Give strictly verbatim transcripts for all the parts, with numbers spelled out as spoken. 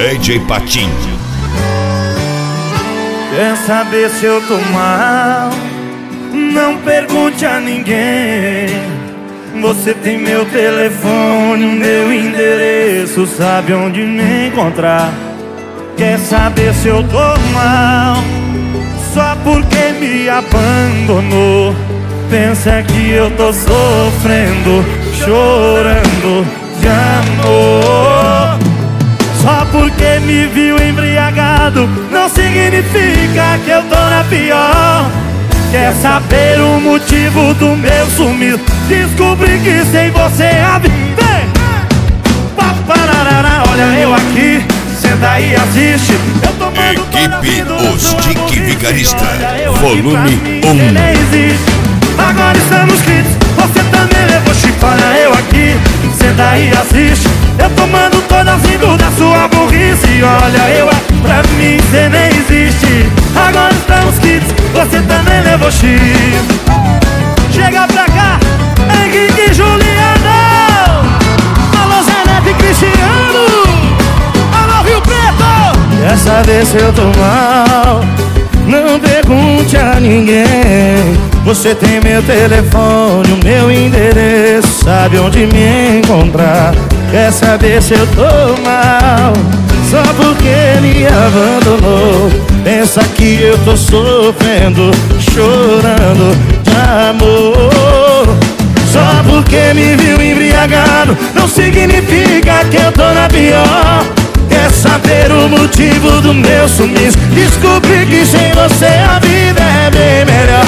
D J Patinho. Quer saber se eu tô mal? Não pergunte a ninguém. Você tem meu telefone, o meu endereço, sabe onde me encontrar. Quer saber se eu tô mal? Só porque me abandonou. Pensa que eu tô sofrendo, chorando de amor. Só porque me viu embriagado não significa que eu tô na pior. Quer saber o motivo do meu sumiço? Descobri que sem você a vida. Vem! Papararara, olha eu aqui, senta aí e assiste. Eu tomando Equipe Os Tique Vigarista, olha, volume um. Nem existe. Agora estamos quites, você também levou chifre. Olha eu aqui, senta aí e assiste. Eu tomando todas indo da sua burrice. Olha eu aqui, pra mim cê nem existe. Agora estamos quites, você também levou chifre. Chega pra cá, Henrique e Juliano. Alô Zé Neto e Cristiano. Alô Rio Preto. Dessa vez se eu tô mal, não pergunte a ninguém. Você tem meu telefone, o meu endereço, sabe onde me encontrar. Quer saber se eu tô mal? Só porque me abandonou. Pensa que eu tô sofrendo, chorando de amor. Só porque me viu embriagado não significa que eu tô na pior. Quer saber o motivo do meu sumiço? Descobri que sem você a vida é bem melhor.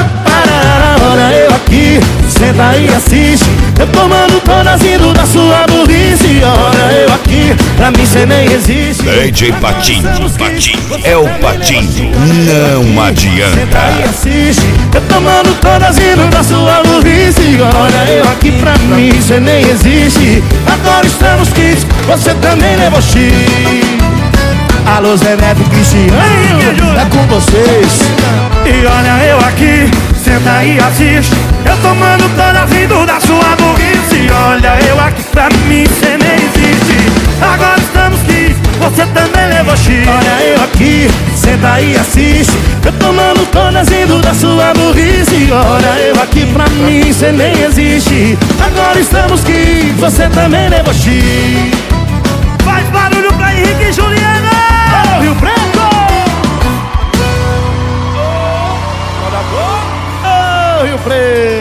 Olha eu aqui, senta aí e assiste. Eu tomando todas indo da sua burrice. Olha eu aqui, pra mim cê nem existe. D J Patinho, Patinho, é o Patinho, não adianta. Senta aí e assiste. Eu tomando todas indo da sua burrice. Olha eu aqui, pra mim cê nem existe. Agora estamos quites, você também levou chifre. Alô Zé Neto e Cristiano, é com vocês. E olha eu aqui, senta aí e assiste. Eu tomando toda vindo da sua burrice. Olha eu aqui, pra mim cê nem existe. Agora estamos quites, você também levou chifre. Olha eu aqui, senta aí e assiste. Eu tomando todas indo da sua burrice. Olha eu aqui, pra mim cê nem existe. Agora estamos quites, você também levou chifre. Faz barulho pra Henrique e Juliano. Oh, Rio Preto. Oh, Rio Preto.